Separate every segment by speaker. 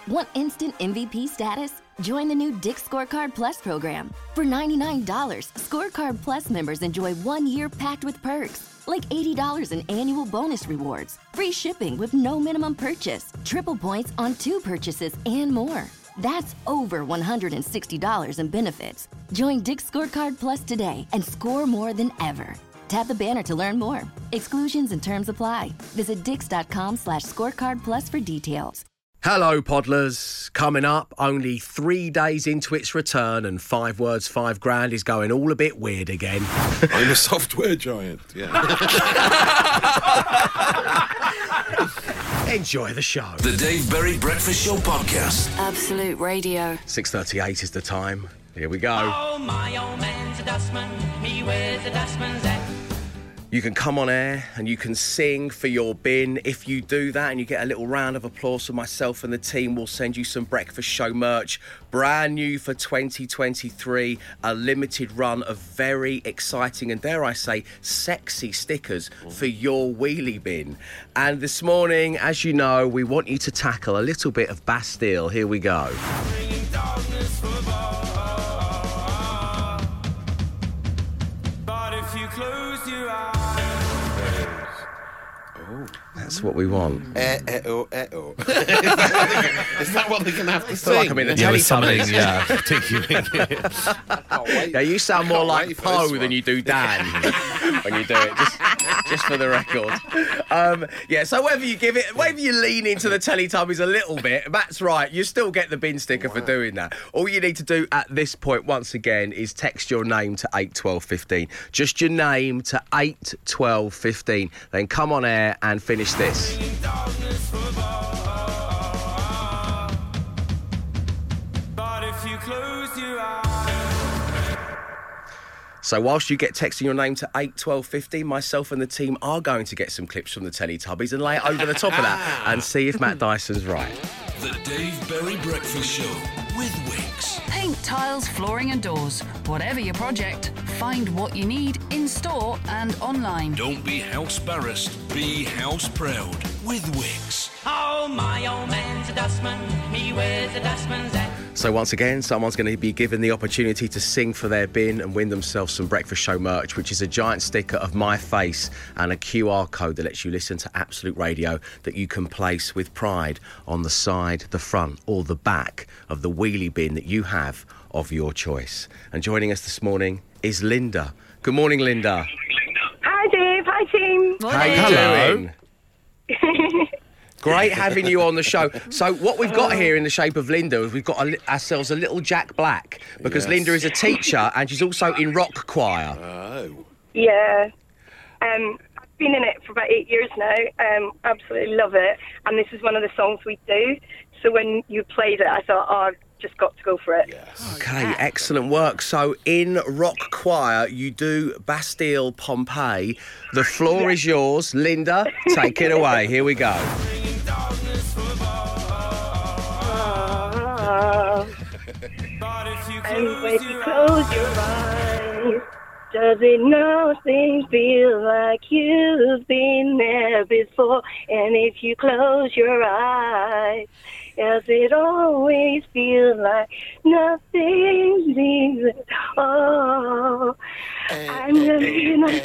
Speaker 1: Want instant MVP status? Join the new Dick's Scorecard Plus program. For $99, Scorecard Plus members enjoy 1 year packed with perks, like $80 in annual bonus rewards, free shipping with no minimum purchase, triple points on 2 purchases, and more. That's over $160 in benefits. Join Dick's Scorecard Plus today and score more than ever. Tap the banner to learn more. Exclusions and terms apply. Visit dix.com/scorecardplus for details.
Speaker 2: Hello, Podlers. Coming up, only 3 days into its return and 5 words, 5 grand is going all a bit weird again.
Speaker 3: I'm a software giant, yeah.
Speaker 2: Enjoy the show.
Speaker 4: The Dave Berry Breakfast Show Podcast.
Speaker 5: Absolute Radio.
Speaker 2: 6:38 is the time. Here we go.
Speaker 6: Oh, my old man's a dustman. He wears a dustman's hat.
Speaker 2: You can come on air and you can sing for your bin. If you do that and you get a little round of applause from myself and the team, we'll send you some Breakfast Show merch. Brand new for 2023, a limited run of very exciting and, dare I say, sexy stickers for your wheelie bin. And this morning, as you know, we want you to tackle a little bit of Bastille. Here we go.
Speaker 6: But if you close your eyes.
Speaker 2: That's what we want.
Speaker 3: Oh. Is that what they're going to have to
Speaker 2: I feel
Speaker 3: sing?
Speaker 2: like I'm in the
Speaker 7: Yeah, with something,
Speaker 2: Teletubbies. Yeah, you sound more like Poe than you do Dan when you do it, just for the record. So whether you lean into the Teletubbies a little bit, that's right, you still get the bin sticker for doing that. All you need to do at this point, once again, is text your name to 81215. Just your name to 81215. Then come on air and finish this.
Speaker 6: But if you close your eyes.
Speaker 2: So whilst you get texting your name to 81215, myself and the team are going to get some clips from the Teletubbies and lay it over the top of that and see if Matt Dyson's right.
Speaker 4: The Dave Berry Breakfast Show with Wix.
Speaker 5: Paint, tiles, flooring and doors. Whatever your project, find what you need in store and online.
Speaker 4: Don't be house barrassed, be house proud with Wix.
Speaker 6: Oh, my old man's a dustman. He wears a dustman's hat.
Speaker 2: So once again, someone's going to be given the opportunity to sing for their bin and win themselves some Breakfast Show merch, which is a giant sticker of my face and a QR code that lets you listen to Absolute Radio that you can place with pride on the side, the front or the back of the wheelie bin that you have of your choice. And joining us this morning is Linda. Good morning, Linda.
Speaker 8: Hi, Dave. Hi, team.
Speaker 2: How you doing? Great having you on the show. So what we've got here in the shape of Linda is we've got ourselves a little Jack Black, because Linda is a teacher and she's also in rock choir.
Speaker 3: Oh.
Speaker 8: Yeah. I've been in it for about 8 years now. Absolutely love it. And this is one of the songs we do. So when you played it, I thought, I've just got to go for it.
Speaker 3: Yes.
Speaker 2: Okay, excellent work. So in rock choir, you do Bastille Pompeii. The floor is yours. Linda, take it away. Here we go.
Speaker 8: And when you close your eyes, does it nothing feel like you've been there before? And if you close your eyes, does it always feel like nothing's easy? Oh, I'm just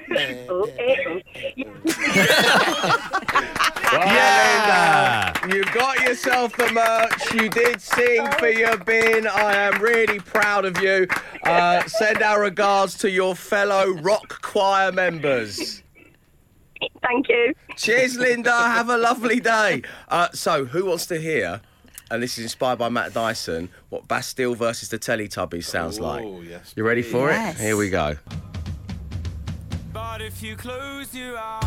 Speaker 2: Well, Linda, you've got yourself the merch. You did sing for your bin. I am really proud of you. Send our regards to your fellow rock choir members.
Speaker 8: Thank you.
Speaker 2: Cheers, Linda. Have a lovely day. So, who wants to hear, and this is inspired by Matt Dyson, what Bastille versus the Teletubbies sounds like?
Speaker 3: Yes,
Speaker 2: You ready for
Speaker 5: Yes.
Speaker 2: it? Here we go.
Speaker 6: But if you close your eyes.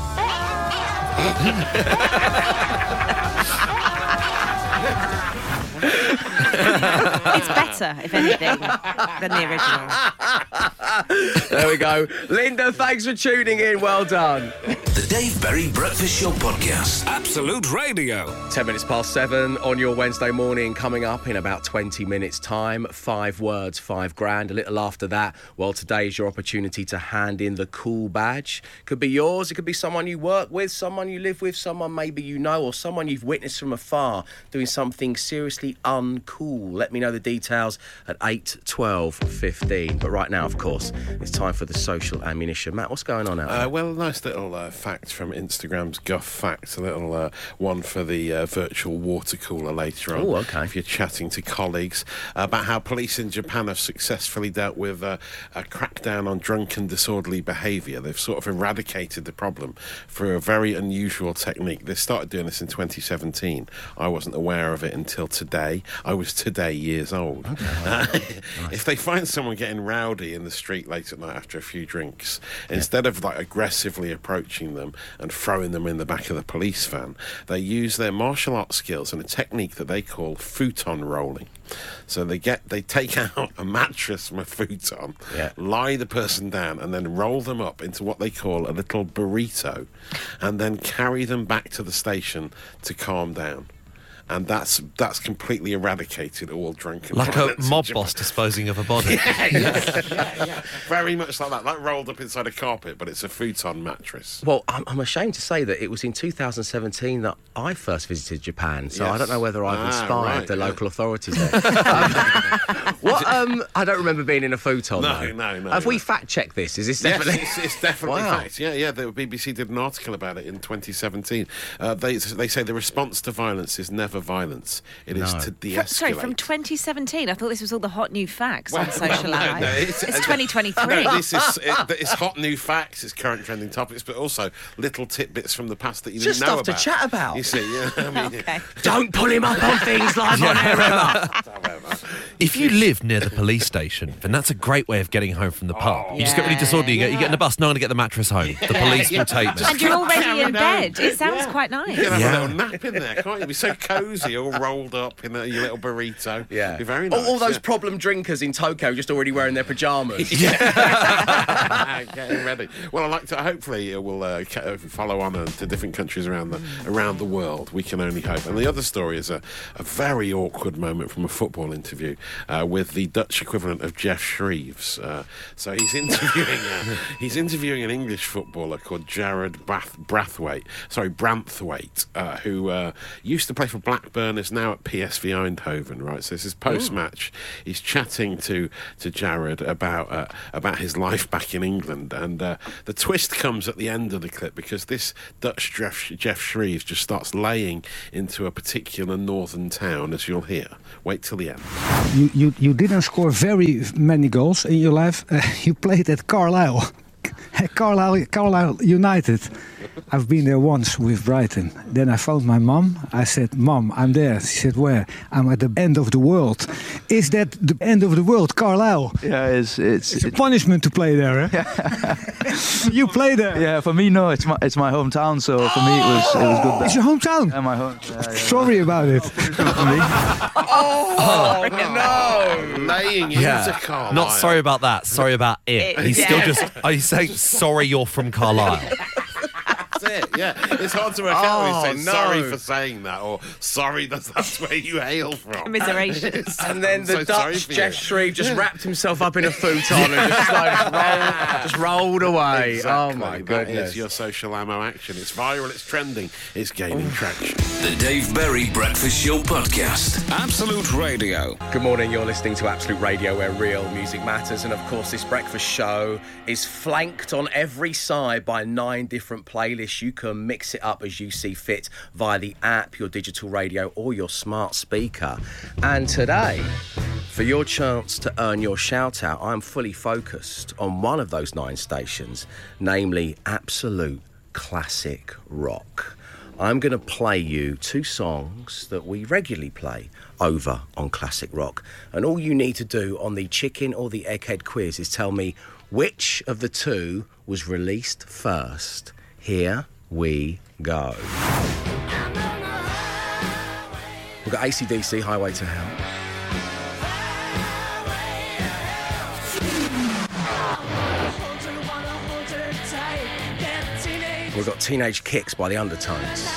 Speaker 9: It's better, if anything, than the original.
Speaker 2: There we go. Linda, thanks for tuning in. Well done.
Speaker 4: The Dave Berry Breakfast Show Podcast. Absolute Radio.
Speaker 2: 10 minutes past 7 on your Wednesday morning. Coming up in about 20 minutes' time. 5 words, 5 grand. A little after that, well, today is your opportunity to hand in the cool badge. Could be yours. It could be someone you work with, someone you live with, someone maybe you know, or someone you've witnessed from afar doing something seriously uncool. Let me know the details at 8, 12, 15. But right now, of course, it's time for the social ammunition. Matt, what's going on out there?
Speaker 3: Well, a nice little fact from Instagram's Guff Facts, a little one for the virtual water cooler later on.
Speaker 2: Oh, okay.
Speaker 3: If you're chatting to colleagues about how police in Japan have successfully dealt with a crackdown on drunken disorderly behaviour. They've sort of eradicated the problem through a very unusual technique. They started doing this in 2017. I wasn't aware of it until today. I was today years old. Okay. Nice. If they find someone getting rowdy in the street late at night after a few drinks, instead of like aggressively approaching them and throwing them in the back of the police van, they use their martial arts skills and a technique that they call futon rolling. So they take out a mattress from a futon, lie the person down, and then roll them up into what they call a little burrito, and then carry them back to the station to calm down. And that's completely eradicated all drunken
Speaker 7: like
Speaker 3: violence.
Speaker 7: A mob boss disposing of a body.
Speaker 3: Yeah. Very much like that. Like rolled up inside a carpet, but it's a futon mattress.
Speaker 2: Well, I'm ashamed to say that it was in 2017 that I first visited Japan, so
Speaker 3: Yes.
Speaker 2: I don't know whether I've inspired the local authorities there. I don't remember being in a futon, though.
Speaker 3: No.
Speaker 2: Have we fact-checked this? Is this definitely...
Speaker 3: Yes, it's definitely
Speaker 2: Wow.
Speaker 3: fact. Yeah, the BBC did an article about it in 2017. They say the response to violence is never violence. It is to de-escalate.
Speaker 9: Sorry, from 2017. I thought this was all the hot new facts on social
Speaker 3: no,
Speaker 9: ally.
Speaker 3: it's
Speaker 9: 2023.
Speaker 3: No, it's hot new facts, it's current trending topics, but also little tidbits from the past that you didn't know about.
Speaker 2: Just stuff to chat about.
Speaker 3: You see, yeah. I mean,
Speaker 9: Okay.
Speaker 2: Don't pull him up on things live on air, Emma.
Speaker 7: If you live near the police station, then that's a great way of getting home from the pub. You just get really disorderly, you get in the bus, no one to get the mattress home. The police will take me.
Speaker 9: And you're already in bed. It sounds quite nice.
Speaker 3: You can have a little nap in there, can't you? Be so cosy, all rolled up in your little burrito.
Speaker 2: Yeah.
Speaker 3: Be very nice.
Speaker 2: All those problem drinkers in Tokyo just already wearing their pyjamas.
Speaker 3: Getting ready. Well, I like to. Hopefully, it will follow on to different countries around the world. We can only hope. And the other story is a very awkward moment from a football interview with the Dutch equivalent of Jeff Shreves. So he's interviewing an English footballer called Jared Branthwaite, who used to play for Blackburn, is now at PSV Eindhoven. Right. So this is post-match. He's chatting to Jared about his life back in England, and the twist comes at the end of the clip because this Dutch Jeff Shreves just starts laying into a particular northern town, as you'll hear. Wait till the end.
Speaker 10: You didn't score very many goals in your life. You played at Carlisle. Carlisle United. I've been there once with Brighton. Then I phoned my mum. I said, "Mum, I'm there." She said, "Where?" "I'm at the end of the world." Is that the end of the world, Carlisle?
Speaker 11: Yeah, it's
Speaker 10: a punishment to play there, eh? You play there?
Speaker 11: Yeah, for me, no. It's my hometown, so for me it was good.
Speaker 10: It's your hometown?
Speaker 11: Yeah, my home.
Speaker 10: Sorry about it.
Speaker 2: No!
Speaker 3: Laying into Carlisle.
Speaker 7: Not sorry about that. Sorry about it. He's still just. Are you saying sorry? You're from Carlisle.
Speaker 3: That's it, yeah. It's hard to work out when you say sorry for saying that, or sorry that's where you hail from.
Speaker 9: Commiserations.
Speaker 2: And then the Dutch Jeff Shreve just wrapped himself up in a futon and just rolled away.
Speaker 3: Exactly.
Speaker 2: Oh my goodness.
Speaker 3: That is your social ammo action. It's viral, it's trending, it's gaining traction.
Speaker 4: The Dave Berry Breakfast Show Podcast. Absolute Radio.
Speaker 2: Good morning, you're listening to Absolute Radio, where real music matters. And of course, this breakfast show is flanked on every side by 9 different playlists. You can mix it up as you see fit via the app, your digital radio, or your smart speaker. And today, for your chance to earn your shout out, I'm fully focused on one of those 9 stations, namely Absolute Classic Rock. I'm going to play you 2 songs that we regularly play over on Classic Rock. And all you need to do on the chicken or the egghead quiz is tell me which of the 2 was released first. Here we go. We've got AC/DC, Highway to Hell. We've got Teenage Kicks by the Undertones.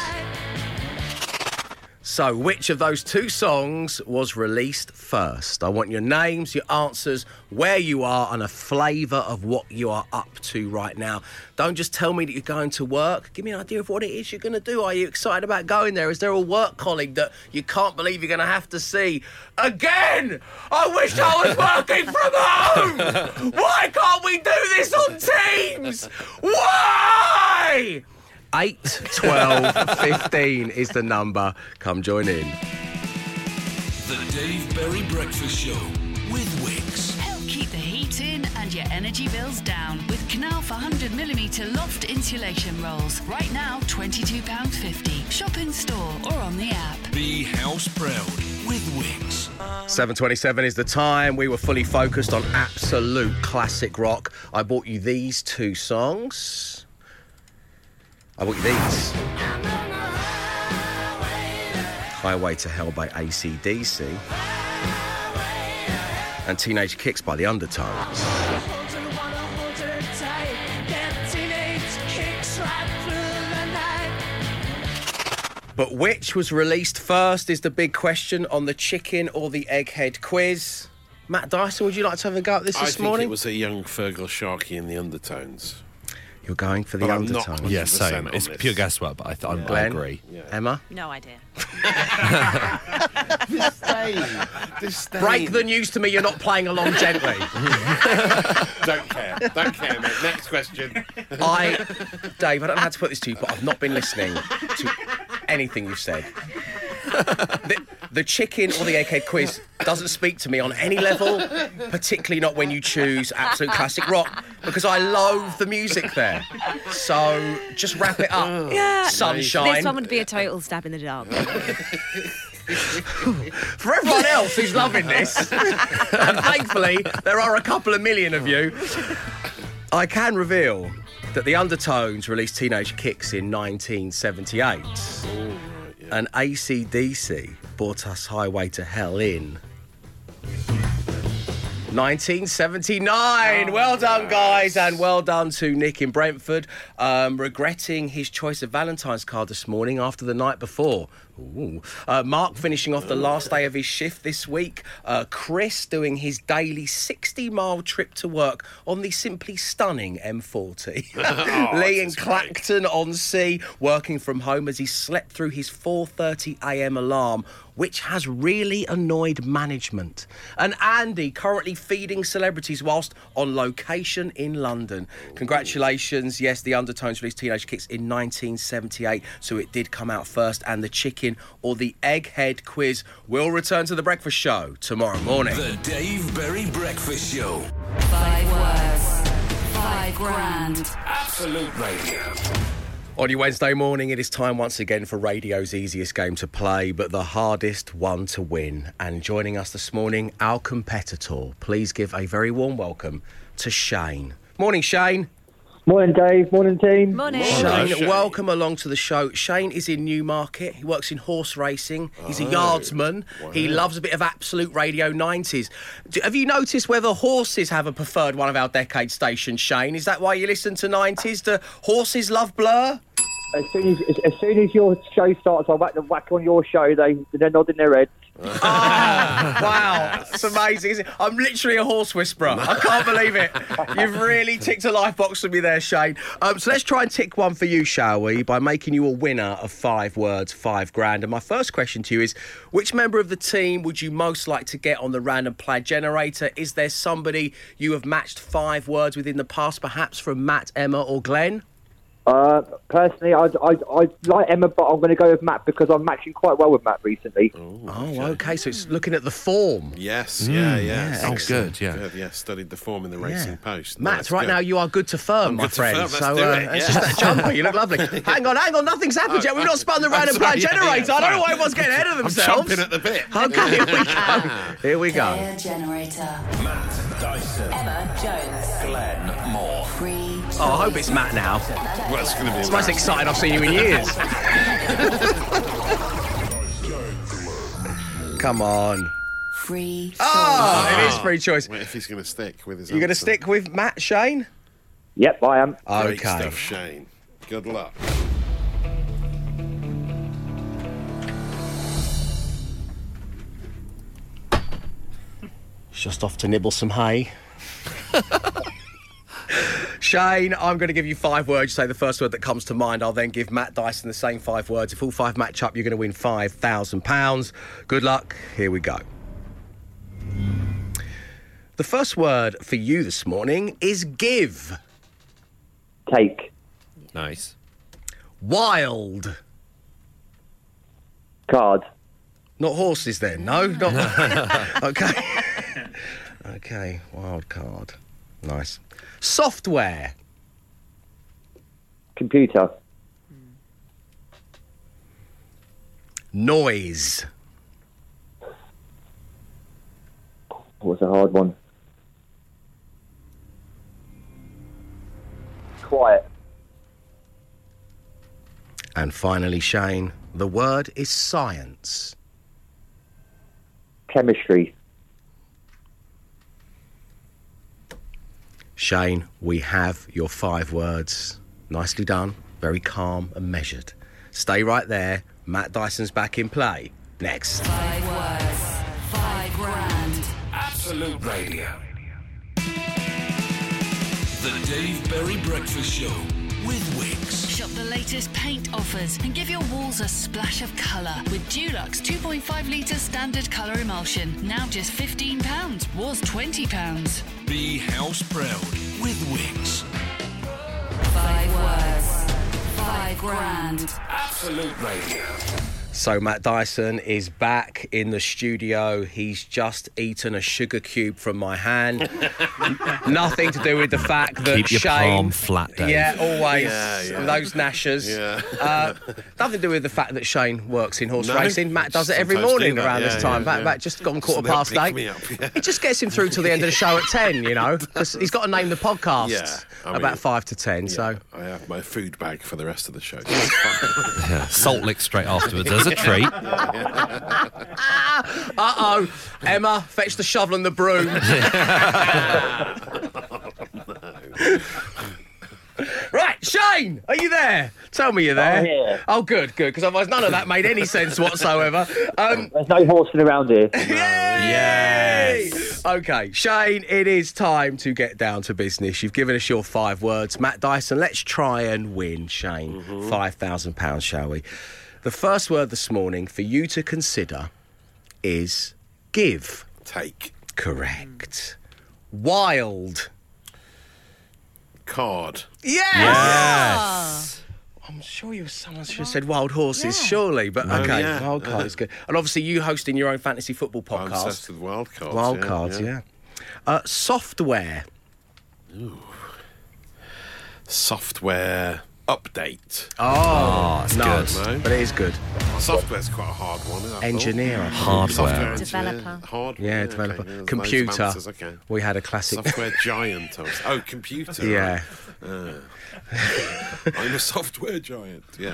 Speaker 2: So, which of those two songs was released first? I want your names, your answers, where you are, and a flavour of what you are up to right now. Don't just tell me that you're going to work. Give me an idea of what it is you're going to do. Are you excited about going there? Is there a work colleague that you can't believe you're going to have to see? Again! I wish I was working from home! Why can't we do this on Teams? Why? 8, 12, 15 is the number. Come join in.
Speaker 4: The Dave Berry Breakfast Show with Wix.
Speaker 5: Help keep the heat in and your energy bills down with Knauf 100mm loft insulation rolls. Right now, £22.50. Shop in store or on the app.
Speaker 4: Be house proud with Wix.
Speaker 2: 7:27 is the time. We were fully focused on absolute classic rock. I bought you these two songs. I bought you these. Highway to Hell by AC/DC. And Teenage Kicks by the Undertones. But which was released first is the big question on the chicken or the egghead quiz. Matt Dyson, would you like to have a go at this morning?
Speaker 3: I think it was a young Fergal Sharkey in the Undertones.
Speaker 2: You're going for the Undertones?
Speaker 7: Yeah, same. It's pure guesswork, but I agree.
Speaker 2: Yeah. Emma?
Speaker 9: No idea.
Speaker 3: Disdain.
Speaker 2: Break the news to me, you're not playing along gently.
Speaker 3: Don't care, mate. Next question.
Speaker 2: Dave, I don't know how to put this to you, but I've not been listening to anything you've said. The chicken or the egghead quiz doesn't speak to me on any level, particularly not when you choose absolute classic rock, because I loathe the music there. So just wrap it up.
Speaker 9: Yeah.
Speaker 2: Sunshine.
Speaker 9: This one would be a total stab in the dark.
Speaker 2: For everyone else who's loving this, and thankfully there are a couple of million of you, I can reveal that the Undertones released Teenage Kicks in 1978. And AC/DC brought us Highway to Hell in 1979. Well done, guys, and well done to Nick in Brentford, regretting his choice of Valentine's card this morning after the night before. Ooh. Mark finishing off the last day of his shift this week. Chris doing his daily 60-mile trip to work on the simply stunning M40. Lee in Clacton on Sea, working from home as he slept through his 4:30 a.m. alarm, which has really annoyed management. And Andy currently feeding celebrities whilst on location in London. Congratulations. Yes, the Undertones released Teenage Kicks in 1978, so it did come out first, and the chicken or the egghead quiz will return to the breakfast show tomorrow morning.
Speaker 4: The Dave Berry Breakfast Show.
Speaker 5: 5 words, 5 grand.
Speaker 4: Absolute Radio.
Speaker 2: On your Wednesday morning, it is time once again for radio's easiest game to play, but the hardest one to win. And joining us this morning, our competitor. Please give a very warm welcome to Shane. Morning, Shane.
Speaker 12: Morning, Dave. Morning, team.
Speaker 9: Morning.
Speaker 2: Shane, welcome along to the show. Shane is in Newmarket. He works in horse racing. He's a yardsman. Wow. He loves a bit of Absolute Radio 90s. Have you noticed whether horses have a preferred one of our decade stations, Shane? Is that why you listen to 90s? Do horses love Blur?
Speaker 12: As soon as your show starts, I'll whack on your show. They're nodding their heads.
Speaker 2: Wow, it's amazing, isn't it? I'm literally a horse whisperer. I can't believe it. You've really ticked a life box for me there, Shane. So let's try and tick one for you, shall we, by making you a winner of 5 words, 5 grand. And my first question to you is, which member of the team would you most like to get on the random play generator? Is there somebody you have matched 5 words with in the past, perhaps from Matt, Emma or Glenn?
Speaker 12: Personally, I'd like Emma, but I'm going to go with Matt because I'm matching quite well with Matt recently.
Speaker 2: Okay. So it's looking at the form.
Speaker 3: Yes, yeah.
Speaker 7: Oh, good, yeah.
Speaker 3: Yeah, studied the form in the Racing Post.
Speaker 2: Matt, right now you are good to firm, my friend.
Speaker 3: Let's do it.
Speaker 2: It's just that jumper. You look lovely. Hang on, nothing's happened yet. We've not spun the random play generator. I don't know why everyone's getting ahead of themselves.
Speaker 3: I'm chomping at the bit.
Speaker 2: Okay, here we go.
Speaker 5: Player generator.
Speaker 4: Matt Dyson.
Speaker 5: Emma Jones.
Speaker 4: Glenn Moore.
Speaker 5: Free.
Speaker 2: Oh, I hope it's Matt now.
Speaker 3: Well, it's going to be
Speaker 2: It's the most exciting I've seen you in years. Come on.
Speaker 5: Free choice.
Speaker 2: Oh, it is free choice.
Speaker 3: Wait, if he's going to stick with his
Speaker 2: You're going to
Speaker 3: answer.
Speaker 2: stick with Matt, Shane?
Speaker 12: Yep, I am.
Speaker 3: Great
Speaker 2: Okay.
Speaker 3: stuff, Shane. Good luck.
Speaker 2: He's just off to nibble some hay. Shane, I'm going to give you 5 words. You say the first word that comes to mind. I'll then give Matt Dyson the same 5 words. If all 5 match up, you're going to win £5,000. Good luck. Here we go. The first word for you this morning is give.
Speaker 12: Take.
Speaker 7: Nice.
Speaker 2: Wild.
Speaker 12: Card.
Speaker 2: Not horses then, no? Not... Okay. Okay, wild card. Nice. Software.
Speaker 12: Computer.
Speaker 2: Noise.
Speaker 12: What's a hard one? Quiet.
Speaker 2: And finally, Shane, the word is science.
Speaker 12: Chemistry.
Speaker 2: Shane, we have your 5 words. Nicely done. Very calm and measured. Stay right there. Matt Dyson's back in play. Next.
Speaker 5: 5 words, 5 grand.
Speaker 4: Absolute Radio. The Dave Berry Breakfast Show with Wix.
Speaker 5: Shop the latest paint offers and give your walls a splash of colour with Dulux 2.5 litre standard colour emulsion. Now just £15. Was £20.
Speaker 4: Be house proud with Wix.
Speaker 5: 5 words, 5 grand.
Speaker 4: Absolute Radio.
Speaker 2: So Matt Dyson is back in the studio. He's just eaten a sugar cube from my hand. Nothing to do with the fact that
Speaker 7: Keep your
Speaker 2: Shane...
Speaker 7: palm flat, Dave.
Speaker 2: Yeah, always.
Speaker 3: Yeah.
Speaker 2: Those gnashers.
Speaker 3: Yeah.
Speaker 2: Nothing to do with the fact that Shane works in horse
Speaker 3: No,
Speaker 2: racing. Matt does it every
Speaker 3: sometimes
Speaker 2: morning
Speaker 3: do that,
Speaker 2: around
Speaker 3: yeah,
Speaker 2: this time.
Speaker 3: yeah.
Speaker 2: Matt just gone
Speaker 3: So they'll pick me up, yeah.
Speaker 2: It just gets him through till the end of the show at 10, you know. 'Cause he's got to name the podcast
Speaker 3: Yeah, I
Speaker 2: about
Speaker 3: mean,
Speaker 2: 5 to 10, so...
Speaker 3: I have my food bag for the rest of the show.
Speaker 7: Yeah, salt lick straight afterwards as a treat.
Speaker 2: Uh-oh. Emma, fetch the shovel and the broom. Right, Shane, are you there? Tell me you're there.
Speaker 12: I'm here.
Speaker 2: Oh, good, because otherwise none of that made any sense whatsoever.
Speaker 12: There's no horsing around here.
Speaker 2: Yes. Okay, Shane, it is time to get down to business. You've given us your 5 words. Matt Dyson, let's try and win, Shane. £5,000, shall we? The first word this morning for you to consider is give.
Speaker 3: Take.
Speaker 2: Correct. Wild.
Speaker 3: Card.
Speaker 2: Yes! I'm sure someone should have said wild horses, surely, but okay,
Speaker 3: yeah.
Speaker 2: wild card is good. And obviously you hosting your own fantasy football
Speaker 3: I'm
Speaker 2: podcast.
Speaker 3: obsessed with wild cards.
Speaker 2: Wild cards, yeah. Software.
Speaker 3: Ooh. Software update.
Speaker 2: Oh,
Speaker 7: it's
Speaker 2: no,
Speaker 7: good.
Speaker 3: No?
Speaker 2: but it is good.
Speaker 3: Software's quite a hard one, isn't it?
Speaker 2: Engineer.
Speaker 7: Hardware.
Speaker 3: Software
Speaker 9: Developer.
Speaker 3: engineer. Hardware.
Speaker 2: Yeah,
Speaker 3: Okay.
Speaker 2: developer.
Speaker 3: There's loads of
Speaker 2: Computer.
Speaker 3: answers, okay.
Speaker 2: We had a classic.
Speaker 3: Software giant. Oh, computer.
Speaker 2: Yeah.
Speaker 3: Right. I'm a software giant. Yeah.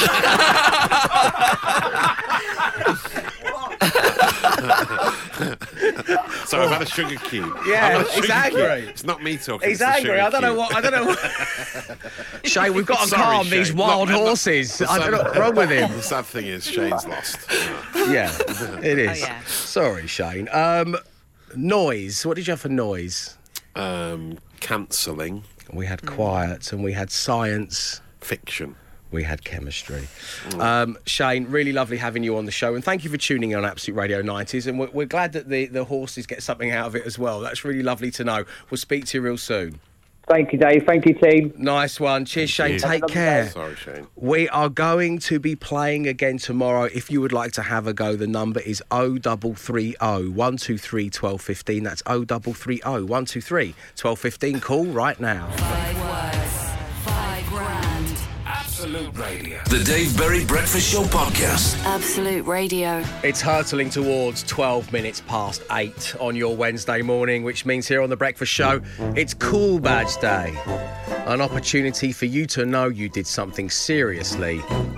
Speaker 3: So I've had a sugar cube.
Speaker 2: Yeah,
Speaker 3: I've had a
Speaker 2: he's
Speaker 3: sugar
Speaker 2: angry.
Speaker 3: cube. It's not me talking.
Speaker 2: He's
Speaker 3: it's the
Speaker 2: angry.
Speaker 3: sugar
Speaker 2: I don't know
Speaker 3: cube.
Speaker 2: what. I don't know. Shane, we've got to
Speaker 3: Sorry,
Speaker 2: calm these
Speaker 3: Shane.
Speaker 2: wild
Speaker 3: Look,
Speaker 2: horses.
Speaker 3: the
Speaker 2: I don't know what's wrong with him.
Speaker 3: The sad thing is, Shane's lost.
Speaker 2: Yeah, it is.
Speaker 9: Oh, yeah.
Speaker 2: Sorry, Shane. Noise. What did you have for noise?
Speaker 3: Cancelling.
Speaker 2: We had quiet and we had science.
Speaker 3: Fiction.
Speaker 2: We had chemistry. Shane, really lovely having you on the show, and thank you for tuning in on Absolute Radio 90s, and we're glad that the horses get something out of it as well. That's really lovely to know. We'll speak to you real soon.
Speaker 12: Thank you, Dave. Thank you, team.
Speaker 2: Nice one. Cheers, Shane.
Speaker 7: you.
Speaker 2: Take care.
Speaker 3: Sorry, Shane.
Speaker 2: We are going to be playing again tomorrow. If you would like to have a go, the number is 0330 123 1215. That's 0330 123 1215. Call right now.
Speaker 5: 5 words, 5 grand.
Speaker 4: Absolute Radio. The Dave Berry Breakfast Show podcast.
Speaker 5: Absolute Radio.
Speaker 2: It's hurtling towards 12 minutes past 8 on your Wednesday morning, which means here on The Breakfast Show, it's Cool Badge Day. An opportunity for you to know you did something seriously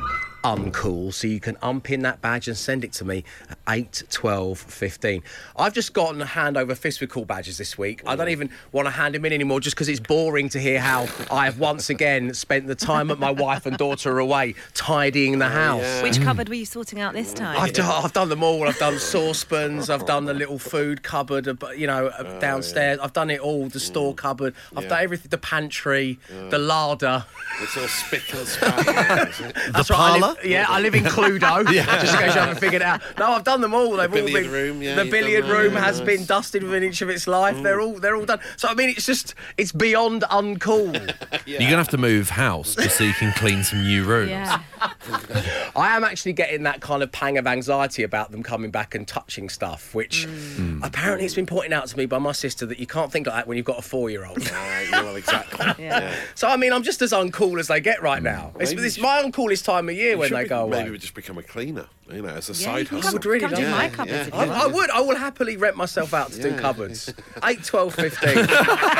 Speaker 2: uncool, so you can unpin that badge and send it to me at 8, 12, 15. I've just gotten a hand over fist with cool badges this week. I don't even want to hand them in anymore just because it's boring to hear how I have once again spent the time that my wife and daughter are away tidying the house.
Speaker 9: Yeah. Which cupboard were you sorting out this time?
Speaker 2: I've done them all. I've done saucepans, I've done the little food cupboard, downstairs. I've done it all, the store cupboard. I've done everything, the pantry, the larder.
Speaker 3: It's all spick and span.
Speaker 2: That's right. I live in Cluedo, just in case you haven't figured it out. No, I've done them all. They've all been.
Speaker 3: Room,
Speaker 2: the billiard room has been dusted within an inch of its life. They're all done. So I mean, it's beyond uncool.
Speaker 7: You're gonna have to move house just so you can clean some new rooms.
Speaker 9: Yeah.
Speaker 2: I am actually getting that kind of pang of anxiety about them coming back and touching stuff, which apparently it's been pointed out to me by my sister that you can't think like that when you've got a 4-year-old.
Speaker 3: Well, exactly.
Speaker 9: Yeah.
Speaker 2: So I mean, I'm just as uncool as they get right now. It's my uncoolest time of year when they go away.
Speaker 3: Maybe we just become a cleaner, as a side hustle.
Speaker 9: I would really do my cupboards if you want.
Speaker 2: I would. I will happily rent myself out to do cupboards. 8, 12, 15.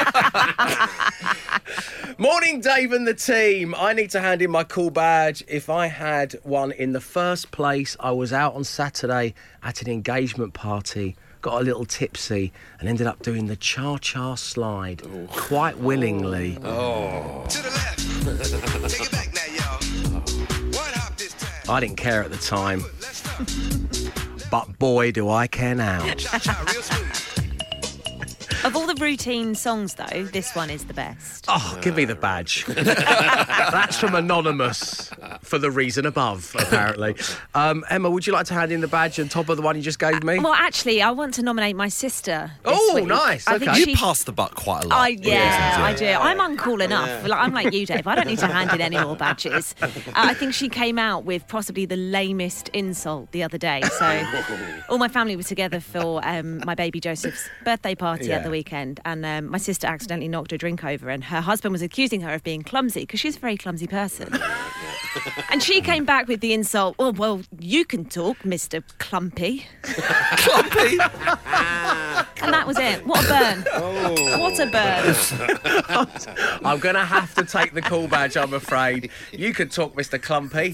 Speaker 2: Morning, Dave and the team. I need to hand in my cool badge. If I had one in the first place, I was out on Saturday at an engagement party, got a little tipsy and ended up doing the cha-cha slide quite willingly.
Speaker 13: To the left. Take it back now, y'all. One hop this time.
Speaker 2: I didn't care at the time. But boy, do I care now.
Speaker 13: Cha-cha, real smooth.
Speaker 9: Of all the routine songs, though, this one is the best.
Speaker 2: Oh, give me the badge. That's from Anonymous, for the reason above, apparently. Emma, would you like to hand in the badge on top of the one you just gave me?
Speaker 9: Well, actually, I want to nominate my sister this week.
Speaker 2: Nice.
Speaker 9: I
Speaker 2: Okay.
Speaker 9: think
Speaker 7: You pass the buck quite a lot.
Speaker 9: I do. I'm uncool enough. I'm like you, Dave. I don't need to hand in any more badges. I think she came out with possibly the lamest insult the other day. So all my family were together for my baby Joseph's birthday party at the weekend, and my sister accidentally knocked a drink over, and her husband was accusing her of being clumsy because she's a very clumsy person. And she came back with the insult, "Oh, well, you can talk, Mr. Clumpy."
Speaker 7: Clumpy?
Speaker 9: And that was it. What a burn. What a burn.
Speaker 2: I'm going to have to take the cool badge, I'm afraid. You could talk, Mr. Clumpy.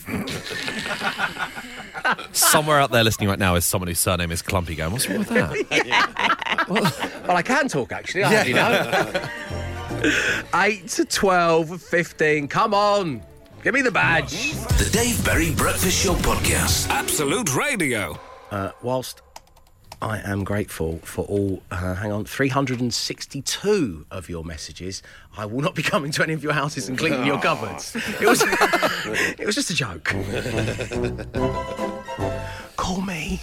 Speaker 7: Somewhere out there listening right now is someone whose surname is Clumpy going, what's wrong with that?
Speaker 2: Well, I can talk, actually. I already know. 8 to 12, 15. Come on. Give me the badge.
Speaker 4: The Dave Berry Breakfast Show Podcast. Absolute Radio.
Speaker 2: Whilst I am grateful for all, 362 of your messages, I will not be coming to any of your houses and cleaning your cupboards. It was just a joke. Call me.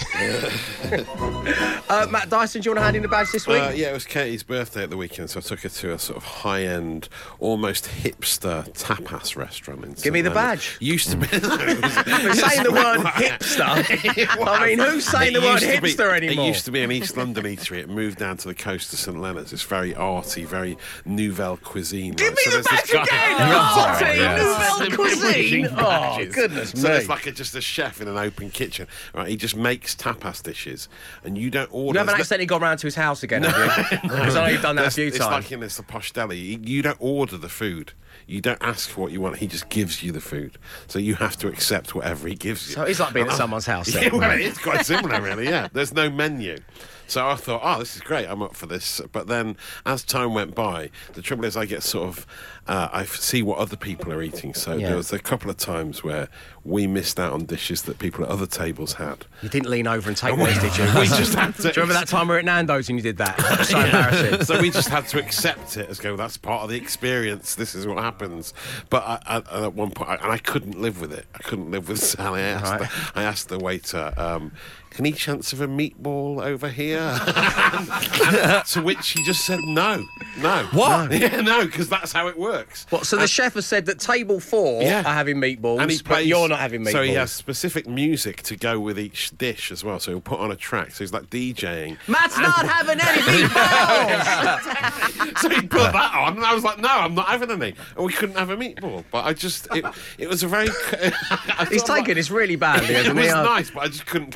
Speaker 2: Matt Dyson, do you want to hand in the badge this week?
Speaker 3: Yeah, it was Katie's birthday at the weekend, so I took her to a sort of high-end, almost hipster tapas restaurant in
Speaker 2: Give me the badge.
Speaker 3: Used to be.
Speaker 2: Saying the word hipster. I mean, who's saying the word hipster anymore?
Speaker 3: It used to be an East London eatery. It moved down to the coast of St Leonard's. It's very arty, very nouvelle cuisine.
Speaker 2: Give me the badge again! Arty, nouvelle cuisine! Oh, goodness me.
Speaker 3: So it's like just a chef in an open kitchen. Right, he just makes tapas dishes, and you don't order.
Speaker 2: You haven't accidentally gone round to his house again, have you? Because I know you've done that a few times.
Speaker 3: It's like in the posh deli. You don't order the food. You don't ask for what you want. He just gives you the food. So you have to accept whatever he gives you.
Speaker 2: So it's like being at someone's house then.
Speaker 3: Yeah, well, it's quite similar, really, yeah. There's no menu. So I thought, this is great, I'm up for this. But then, as time went by, the trouble is I get sort of, I see what other people are eating. So there was a couple of times where we missed out on dishes that people at other tables had.
Speaker 2: You didn't lean over and take those, did you?
Speaker 3: We just had to.
Speaker 2: Do you remember that time we were at Nando's and you did that? That was so embarrassing.
Speaker 3: So we just had to accept it as that's part of the experience. This is what happens. But at one point, I couldn't live with it. I couldn't live with Sally. I asked the waiter, any chance of a meatball over here? To which he just said no.
Speaker 7: What?
Speaker 3: Yeah, no, because that's how it works.
Speaker 2: What? So the chef has said that table 4 are having meatballs,
Speaker 3: and
Speaker 2: but you're not having meatballs.
Speaker 3: So he has specific music to go with each dish as well. So he'll put on a track. So he's like DJing.
Speaker 2: Matt's not having any meatballs!
Speaker 3: So he put that on, and I was like, no, I'm not having any. And we couldn't have a meatball. But it was a very...
Speaker 2: He's taken this really badly, hasn't he?
Speaker 3: It was nice, but I just couldn't cope with it. I wasn't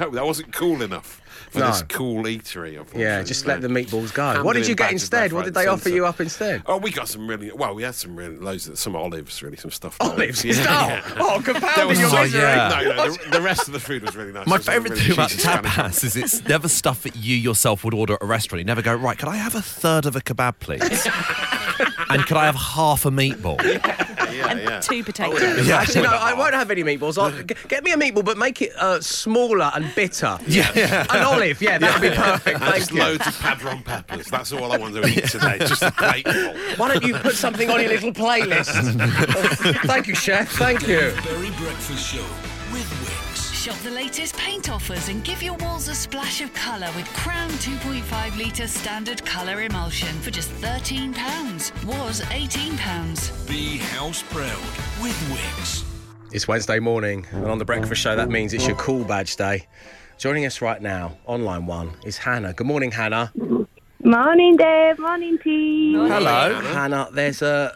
Speaker 3: wasn't cool enough for this cool eatery, unfortunately.
Speaker 2: Yeah, just let the meatballs go. What did you get instead? What did they offer you up instead?
Speaker 3: Oh, we got some really... Well, we had some olives, really, some stuffed
Speaker 2: olives.
Speaker 3: Yeah.
Speaker 2: Oh, compounding your misery.
Speaker 3: No, the rest of the food was really nice.
Speaker 7: My favourite thing about tapas is it's never stuff that you yourself would order at a restaurant. You never go, right, could I have a third of a kebab, please? And could I have half a meatball?
Speaker 9: And 2 potatoes.
Speaker 2: Actually, no, I won't have any meatballs. Get me a meatball, but make it smaller and bitter.
Speaker 3: Yeah.
Speaker 2: An olive, that would be perfect.
Speaker 3: And just loads of padron peppers. That's all I want to eat today. Just a plateful.
Speaker 2: Why don't you put something on your little playlist? Thank you, Chef. Thank you.
Speaker 4: Berry Breakfast Show with Wix.
Speaker 5: Shop the latest paint offers and give your walls a splash of colour with Crown 2.5 litre standard colour emulsion for just £13. Was £18.
Speaker 4: Be house proud with Wix.
Speaker 2: It's Wednesday morning, and on the Breakfast Show, that means it's your Cool Badge Day. Joining us right now, on line 1, is Hannah. Good morning, Hannah.
Speaker 8: Morning, Dave. Morning, team.
Speaker 2: Hello. Hannah, there's a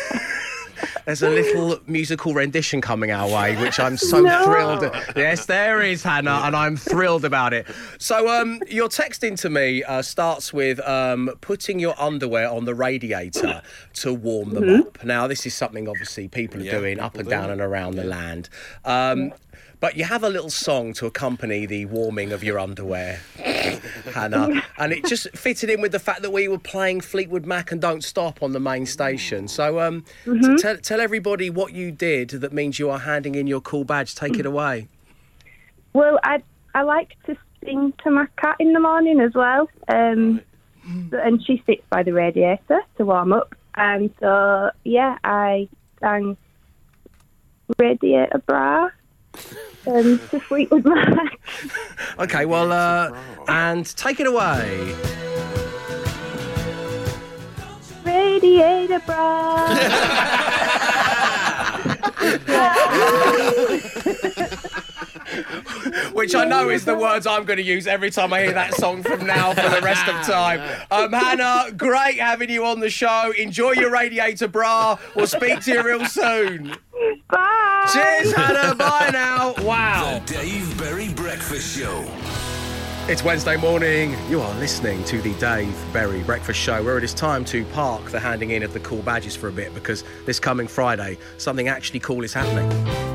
Speaker 2: little musical rendition coming our way, which I'm so thrilled. Yes, there is, Hannah, and I'm thrilled about it. So, your texting to me starts with putting your underwear on the radiator to warm them up. Now, this is something, obviously, people are doing up and down and around the land. But you have a little song to accompany the warming of your underwear, Hannah, and it just fitted in with the fact that we were playing Fleetwood Mac and Don't Stop on the main station. So tell everybody what you did that means you are handing in your cool badge. Take it away.
Speaker 8: Well, I like to sing to my cat in the morning as well, and she sits by the radiator to warm up. And so, I sang Radiator Bra. To Fleetwood Mac.
Speaker 2: Okay, well, and take it away.
Speaker 8: Radiator Bra.
Speaker 2: Which I know is the words I'm going to use every time I hear that song from now for the rest of time. Hannah, great having you on the show. Enjoy your Radiator Bra. We'll speak to you real soon.
Speaker 8: Bye.
Speaker 2: Cheers, Hannah. Bye now. Wow.
Speaker 4: The Dave Berry Breakfast Show.
Speaker 2: It's Wednesday morning. You are listening to the Dave Berry Breakfast Show, where it is time to park the handing in of the cool badges for a bit, because this coming Friday, something actually cool is happening.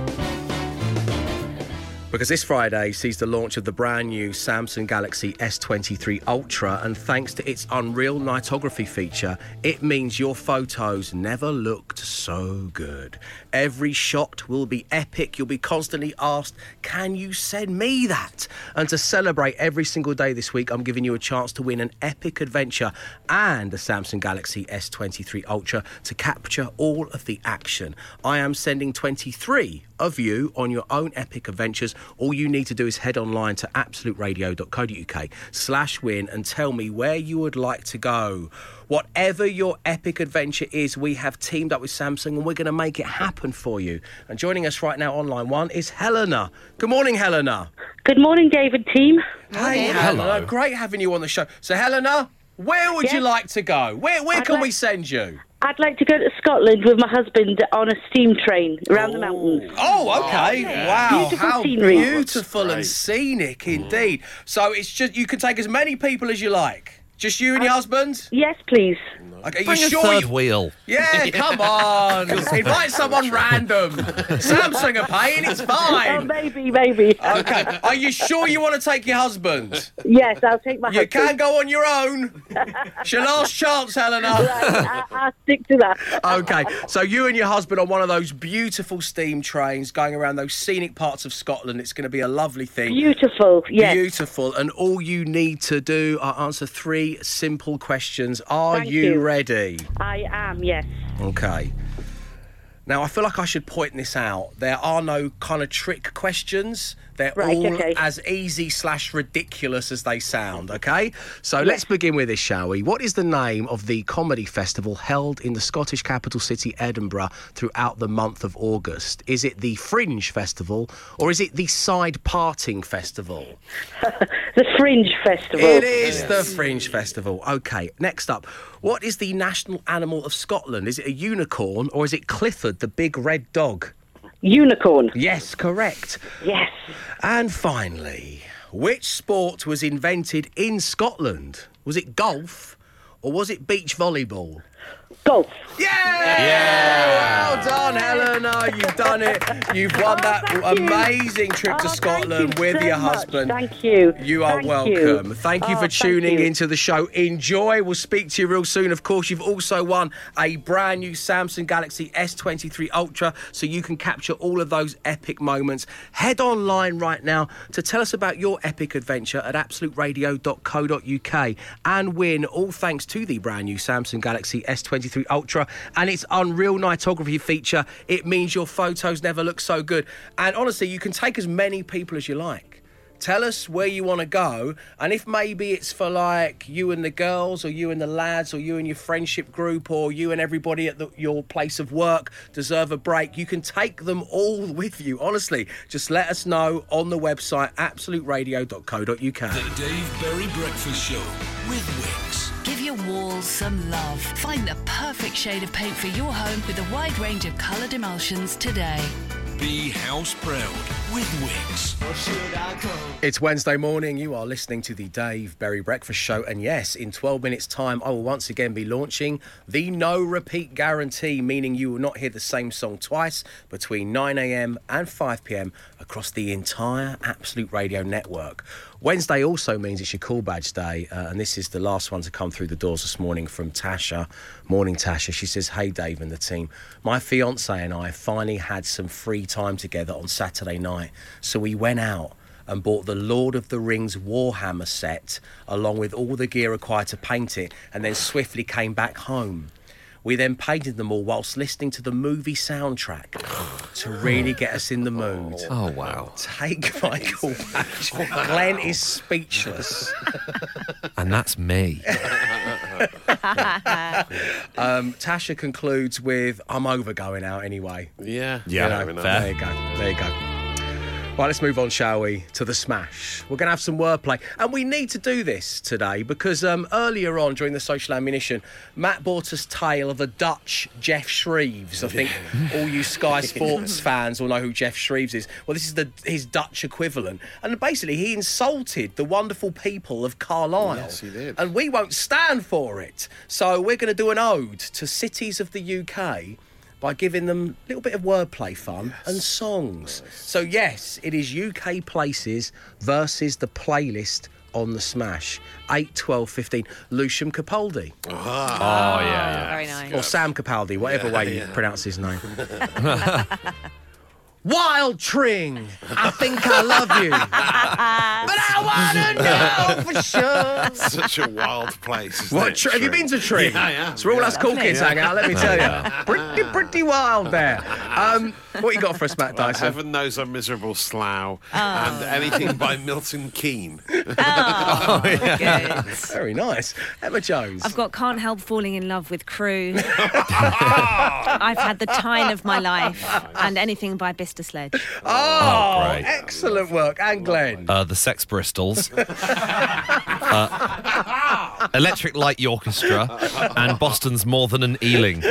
Speaker 2: Because this Friday sees the launch of the brand new Samsung Galaxy S23 Ultra, and thanks to its Unreal Nightography feature, it means your photos never looked so good. Every shot will be epic. You'll be constantly asked, can you send me that? And to celebrate every single day this week, I'm giving you a chance to win an epic adventure and a Samsung Galaxy S23 Ultra to capture all of the action. I am sending 23 of you on your own epic adventures. All you need to do is head online to absoluteradio.co.uk/win and tell me where you would like to go. Whatever your epic adventure is, we have teamed up with Samsung and we're going to make it happen for you. And joining us right now on line 1 is Helena. Good morning, Helena.
Speaker 14: Good morning, David team.
Speaker 2: Hey, Helena. Great having you on the show. So, Helena, where would you like to go? Where can we send you?
Speaker 14: I'd like to go to Scotland with my husband on a steam train around the mountains.
Speaker 2: Oh, okay. Wow.
Speaker 14: Beautiful
Speaker 2: How
Speaker 14: scenery.
Speaker 2: beautiful and scenic indeed. So it's just, you can take as many people as you like. Just you and your husband?
Speaker 14: Yes, please.
Speaker 2: Okay,
Speaker 7: Bring
Speaker 2: you
Speaker 7: a
Speaker 2: sure
Speaker 7: third wheel.
Speaker 2: Yeah, come on. Invite someone random. Samsung are paying, it's fine.
Speaker 14: Oh, maybe.
Speaker 2: Okay, are you sure you want to take your husband?
Speaker 14: Yes, I'll take my husband.
Speaker 2: You can go on your own. It's your last chance, Helena.
Speaker 14: Right, I'll stick to that.
Speaker 2: Okay, so you and your husband on one of those beautiful steam trains going around those scenic parts of Scotland. It's going to be a lovely thing.
Speaker 14: Beautiful, yes.
Speaker 2: Beautiful. And all you need to do are answer 3 simple questions. Are
Speaker 14: Thank
Speaker 2: you
Speaker 14: you.
Speaker 2: ready?
Speaker 14: I am, yes.
Speaker 2: Okay. Now, I feel like I should point this out. There are no kind of trick questions. They're all as easy/ridiculous as they sound, okay? So let's begin with this, shall we? What is the name of the comedy festival held in the Scottish capital city, Edinburgh, throughout the month of August? Is it the Fringe Festival or is it the Side Parting Festival?
Speaker 14: The Fringe Festival.
Speaker 2: It is the Fringe Festival. Okay, next up. What is the national animal of Scotland? Is it a unicorn or is it Clifford, the big red dog?
Speaker 14: Unicorn.
Speaker 2: Yes, correct.
Speaker 14: Yes.
Speaker 2: And finally, Which sport was invented in Scotland? Was it golf or was it beach volleyball?
Speaker 14: Golf.
Speaker 2: Yeah! Well done, Helena. You've done it. You've won that amazing trip to Scotland with your husband.
Speaker 14: Thank you.
Speaker 2: You are welcome. Thank you for tuning into the show. Enjoy. We'll speak to you real soon. Of course, you've also won a brand new Samsung Galaxy S23 Ultra, so you can capture all of those epic moments. Head online right now to tell us about your epic adventure at absoluteradio.co.uk and win, all thanks to the brand new Samsung Galaxy S23 Ultra and its Unreal Nightography feature. It means your photos never look so good. And honestly, you can take as many people as you like. Tell us where you want to go, and if maybe it's for like you and the girls, or you and the lads, or you and your friendship group, or you and everybody at your place of work deserve a break, you can take them all with you. Honestly, just let us know on the website absoluteradio.co.uk.
Speaker 4: The Dave Berry Breakfast Show with Wix.
Speaker 5: Give your walls some love. Find the perfect shade of paint for your home with a wide range of coloured emulsions today.
Speaker 4: Be house proud with Wix.
Speaker 2: It's Wednesday morning. You are listening to the Dave Berry Breakfast Show. And yes, in 12 minutes' time, I will once again be launching the no repeat guarantee, meaning you will not hear the same song twice between 9 a.m. and 5 p.m. across the entire Absolute Radio network. Wednesday also means it's your call badge day, and this is the last one to come through the doors this morning from Tasha. Morning, Tasha. She says, "Hey, Dave and the team. My fiancé and I finally had some free time together on Saturday night, so we went out and bought the Lord of the Rings Warhammer set, along with all the gear required to paint it, and then swiftly came back home. We then painted them all whilst listening to the movie soundtrack to really get us in the mood."
Speaker 7: Oh, wow.
Speaker 2: Take my call back. Glenn is speechless.
Speaker 7: And that's me.
Speaker 2: Tasha concludes with, "I'm over going out anyway."
Speaker 3: Yeah.
Speaker 7: Yeah,
Speaker 2: You know,
Speaker 7: fair.
Speaker 2: there you go. There you go. Right, let's move on, shall we, to the Smash. We're going to have some wordplay. And we need to do this today because earlier on during the social ammunition, Matt brought us tale of the Dutch Jeff Shreves. I think all you Sky Sports fans will know who Jeff Shreves is. Well, this is his Dutch equivalent. And basically, he insulted the wonderful people of Carlisle.
Speaker 3: Yes, he did.
Speaker 2: And we won't stand for it. So we're going to do an ode to cities of the UK by giving them a little bit of wordplay fun and songs. So yes, it is UK places versus the playlist on the Smash. 8, 12, 15. Lucian Capaldi.
Speaker 7: Oh, yeah.
Speaker 9: Very nice.
Speaker 2: Or Sam Capaldi, whatever way you pronounce his name. Wild Tring, I think I love you, but I want to know for sure.
Speaker 3: Such a wild place. Isn't
Speaker 2: What,
Speaker 3: it?
Speaker 2: have you been to Tring?
Speaker 3: Yeah.
Speaker 2: It's where all us cool kids hang out, let me tell you. Pretty wild there. What you got for us, Matt Dyson?
Speaker 3: Heaven Knows I'm Miserable Slough and anything by Milton Keynes.
Speaker 9: Oh, good.
Speaker 2: Very nice. Emma Jones.
Speaker 9: I've got Can't Help Falling in Love with Crew. I've had the time of my life, and anything by Bicester Sledge.
Speaker 2: Oh,
Speaker 7: great.
Speaker 2: excellent work. And Glenn.
Speaker 7: The Sex Bristols. Electric Light Orchestra. And Boston's More Than an Ealing.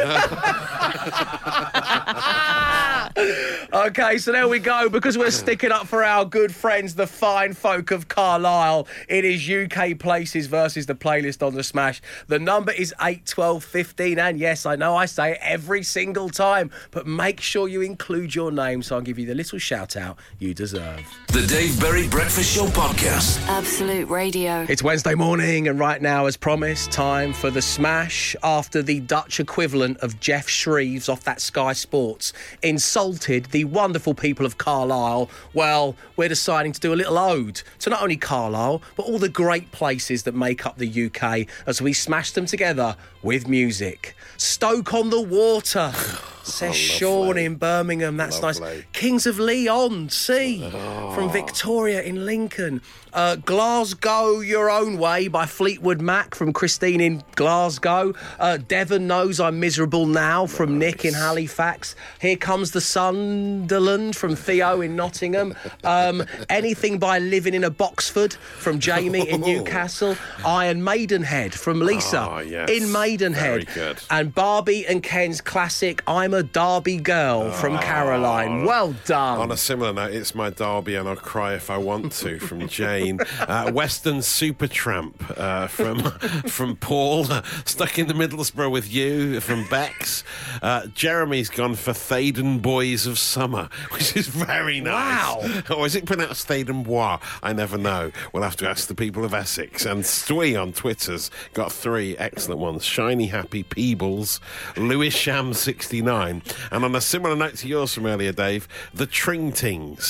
Speaker 2: Okay, so there we go. Because we're sticking up for our good friends, the fine folk of Carlisle, it is UK places versus the playlist on the Smash. The number is 8, 12, 15. And yes, I know I say it every single time, but make sure you include your name so I'll give you the little shout out you deserve.
Speaker 4: The Dave Berry Breakfast Show podcast.
Speaker 1: Absolute Radio.
Speaker 2: It's Wednesday morning, and right now, as promised, time for the Smash. After the Dutch equivalent of Jeff Shreves off that Sky Sports insulted the wonderful people of Carlisle, well, we're deciding to do a little ode to not only Carlisle, but all the great places that make up the UK as we smash them together with music. Stoke-on-the-Water, says Sean in Birmingham. That's nice. Kings of Leon, from Victoria in Lincoln. Glasgow Your Own Way by Fleetwood Mac from Christine in Glasgow. Devon Knows I'm Miserable Now from Nick in Halifax. Here Comes the Sunderland from Theo in Nottingham. Anything by Living in a Boxford from Jamie in Newcastle. Iron Maidenhead from Lisa in Maidenhead.
Speaker 3: Very good.
Speaker 2: And Barbie and Ken's classic I'm I'm a Derby girl from Caroline. Well done.
Speaker 3: On a similar note, it's my Derby and I'll cry if I want to from Jane. Western Supertramp from Paul. Stuck in the Middlesbrough with you from Bex. Jeremy's gone for Thaden Boys of Summer, which is very nice.
Speaker 2: Wow.
Speaker 3: Or is it pronounced Thaden Bois? I never know. We'll have to ask the people of Essex. And Stwee on Twitter's got 3 excellent ones. Shiny Happy Peebles, Lewisham 69, and on a similar note to yours from earlier, Dave, the Tringtings.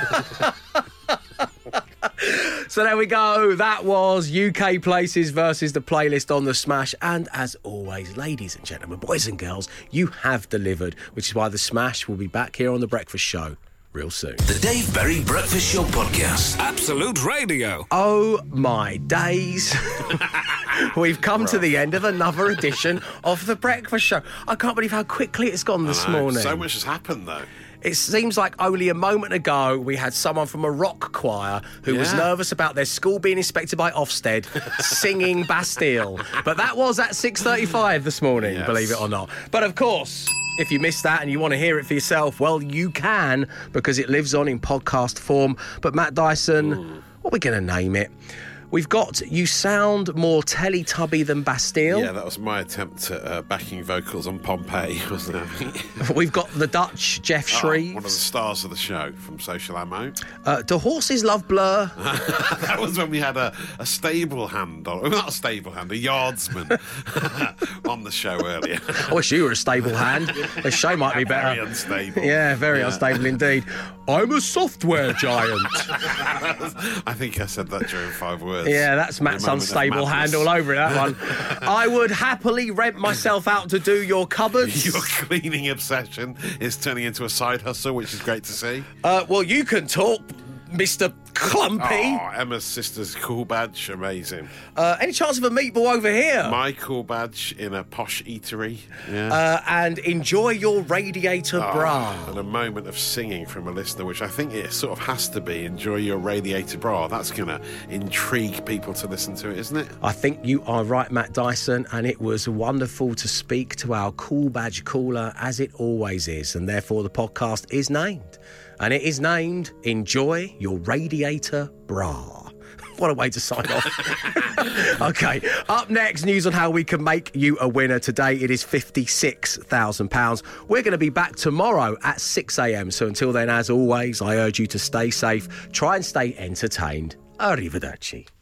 Speaker 2: So there we go. That was UK Places versus the playlist on the Smash. And as always, ladies and gentlemen, boys and girls, you have delivered, which is why the Smash will be back here on The Breakfast Show real soon.
Speaker 4: The Dave Berry Breakfast Show Podcast. Absolute Radio.
Speaker 2: Oh, my days. We've come to the end of another edition of The Breakfast Show. I can't believe how quickly it's gone this morning.
Speaker 3: So much has happened, though.
Speaker 2: It seems like only a moment ago we had someone from a rock choir who was nervous about their school being inspected by Ofsted singing Bastille. But that was at 6:35 this morning, believe it or not. But of course, if you missed that and you want to hear it for yourself, well, you can, because it lives on in podcast form. But Matt Dyson, what are we going to name it? We've got You Sound More Teletubby Than Bastille.
Speaker 3: Yeah, that was my attempt at backing vocals on Pompeii, wasn't it?
Speaker 2: We've got the Dutch Jeff Shreves.
Speaker 3: One of the stars of the show from Social Ammo.
Speaker 2: Do Horses Love Blur?
Speaker 3: That was when we had a stable hand on, not a stable hand, a yardsman on the show earlier.
Speaker 2: I wish you were a stable hand. The show might be better.
Speaker 3: Very unstable.
Speaker 2: Yeah, very unstable indeed. I'm a software giant.
Speaker 3: I think I said that during 5 words.
Speaker 2: Yeah, that's Matt's unstable hand all over it, that one. I would happily rent myself out to do your cupboards.
Speaker 3: Your cleaning obsession is turning into a side hustle, which is great to see.
Speaker 2: Well, you can talk, Mr. Clumpy.
Speaker 3: Oh, Emma's sister's cool badge, amazing.
Speaker 2: Any chance of a meatball over here?
Speaker 3: My cool badge in a posh eatery.
Speaker 2: And enjoy your radiator bra.
Speaker 3: And a moment of singing from a listener, which I think it sort of has to be, enjoy your radiator bra. That's going to intrigue people to listen to it, isn't it?
Speaker 2: I think you are right, Matt Dyson, and it was wonderful to speak to our cool badge caller, as it always is, and therefore the podcast is named. And it is named Enjoy Your Radiator Bra. What a way to sign off. OK, up next, news on how we can make you a winner. Today it is £56,000. We're going to be back tomorrow at 6 a.m. So until then, as always, I urge you to stay safe, try and stay entertained. Arrivederci.